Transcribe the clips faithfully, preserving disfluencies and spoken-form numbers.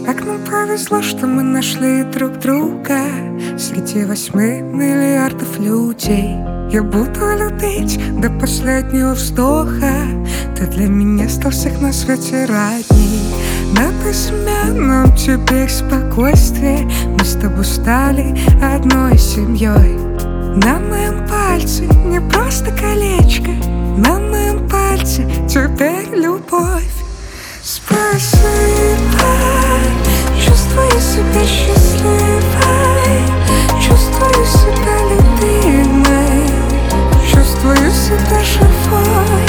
Как нам повезло, что мы нашли друг друга среди восьми миллиардов людей. Я буду любить до последнего вздоха. Ты для меня стал всех на свете родней. На безымянном теперь спокойствие. Мы с тобой стали одной семьей. На моем пальце не просто колечко, на моем пальце теперь любовь. Спасибо, чувствую себя счастливой, чувствую себя любимой, чувствую себя живой.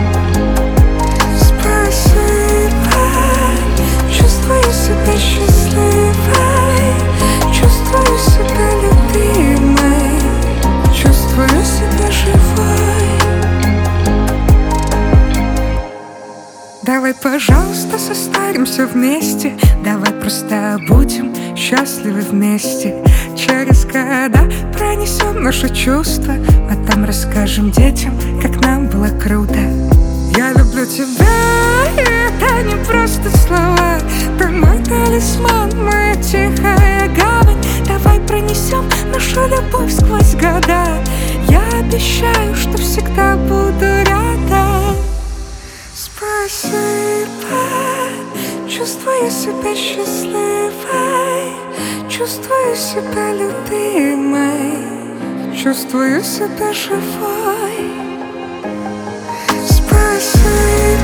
Спасибо, чувствую себя счастливой, чувствую себя любимой, чувствую себя живой. Давай, пожалуйста, состаримся вместе. Давай просто будем счастливы вместе. Через года пронесем наши чувства, а там расскажем детям, как нам было круто. Я люблю тебя, и это не просто слова. Ты мой талисман, моя тихая гавань. Давай пронесем нашу любовь сквозь года. Я обещаю, что всегда буду рядом. Спасибо, чувствую себя счастливой, чувствую себя любимой, чувствую себя живой. Спасибо.